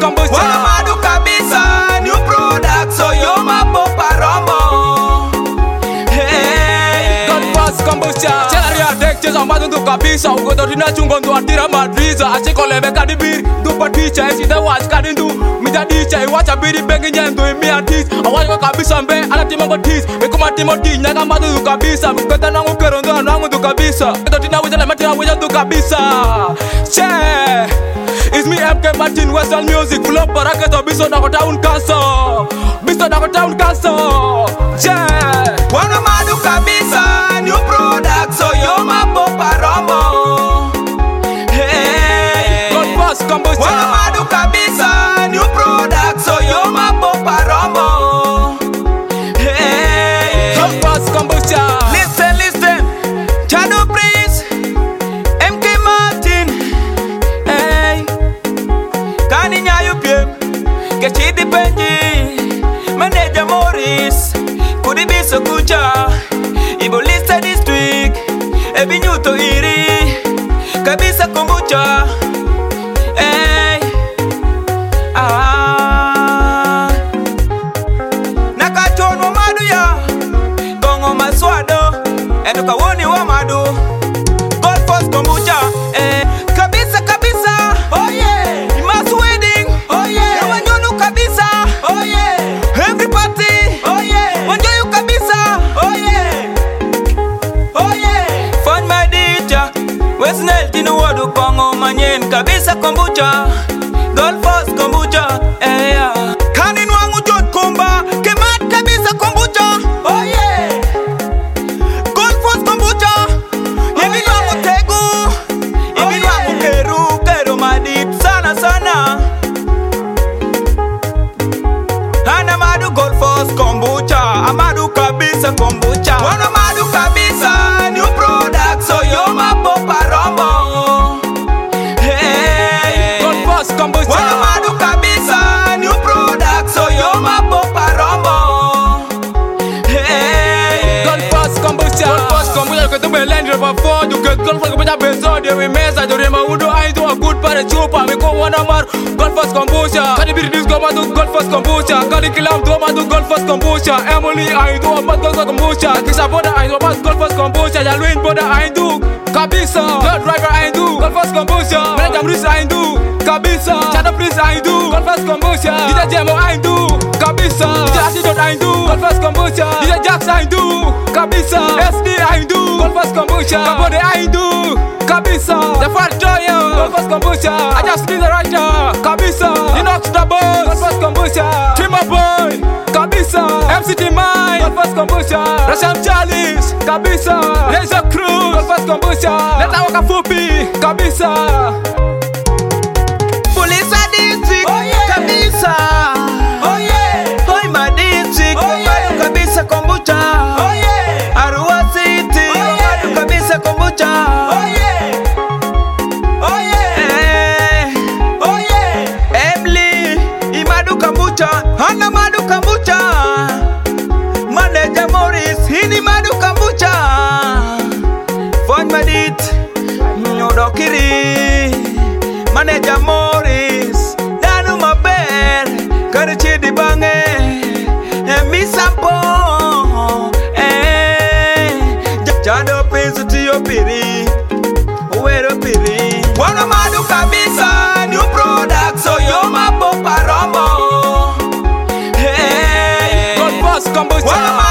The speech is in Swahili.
kombucha. Wana madu kabisa, new product, so yo mapopa rombo. Hey, God first kombucha. Chelaria dek cheza madu tu kabisa. Ugoto tina chungo ndu atira madriza. Achiko lebe kadibiri, du paticha. Esi te watch kadindu, mida dicha. Iwacha biri bengi nyendu imi atis. Awajiko kabisa mbe, ala timongo tis. Mekuma timoti, nyaga madu tu kabisa. Mketa nangu kerondo nangu tu kabisa. Ugoto tina wijale matina wijale tu kabisa. Che, it's me MK Martin, Western Music. Full up baraketo, biso nako town castle. Biso nako town castle. Che, wana madu kabisa, new product, so yo mapopa rombo. Hey, God first kombucha. wana madu kabisa, new product, so yo mapopa rombo. Hey, God first kombucha. listen, listen, Chado Prince, MK Martin. Hey, kani nyayo piem, kechidi penji, manager Morris, kudi biso kucha, Ibo Lista District, ebi nyuto iri, kabisa kombucha. Hey, nakachonwa madu ya, gongo maswado, enduka woni wa madu. God first kombucha, kabisa kabisa, oh yeah. Imas wedding, oh yeah. Rawanyonu kabisa, oh yeah. Every party, oh yeah. Wanjoyu kabisa, oh yeah. Oh yeah. Find my DJ, Wesnel tinu wadu kongo manyen kabisa kombucha. God first kombucha, yeah. Kanin wangu John Kumba, kemat kabisa kombucha, oh yeah. God first kombucha. Yemi wangu tegu, yemi wangu keru madit sana sana. Hana madu God first kombucha, amadu kabisa kombucha. Wana madu kabisa, new product, so yo mapopa rombo. Hey, God first kombucha. wana madu kabisa, new product, so yo mapopa rombo. Hey, God first kombucha. God first kombucha. Kwetu belend rapa for you get God first kombucha bezo de we mesa de rema udo I do a good para chupa me ko wana mar. God first kombucha. Kadi biri dis go madu God first kombucha. Kadi kilam do madu God first kombucha. Emily I do a mad God first kombucha. Kisha boda I do a mad God first kombucha. Jalwin boda I do kabisa. God driver I do God first kombucha. Manager Mrisa I do kabisa. Chado Prince I do God first kombucha. DJ Jemo I do kabisa. DJ Ashidot I do God first kombucha. DJ Jax I do kabisa. SD I do God first kombucha. Kabode I do kabisa. The Fat Joyo God first kombucha. I just need the writer kabisa. Linux the boss God first kombucha. Trimmer Boy kabisa. MCT Mine God first kombucha. Rasham Charles kabisa. Laser Cruz God first kombucha. Leta waka fupi kabisa. Police district, oh yeah. Kabisa, oh yeah. Hoi ma district, oh yeah. Madu kabisa kombucha, oh yeah. Arua City, oh yeah. Madu kabisa kombucha, oh yeah. Oh yeah, oh yeah. Emily, imadu kombucha, hana madu kombucha. Manager Morris, hini madu kombucha. Fon madit, nyodokiri. Manager Morris, Danu Maber, Karichidi Bange, Misampo, Chado Prince to your piri, Uero piri. Wana madu kabisa, new product, so yo mapopa rombo. Hey, God first kombucha. wana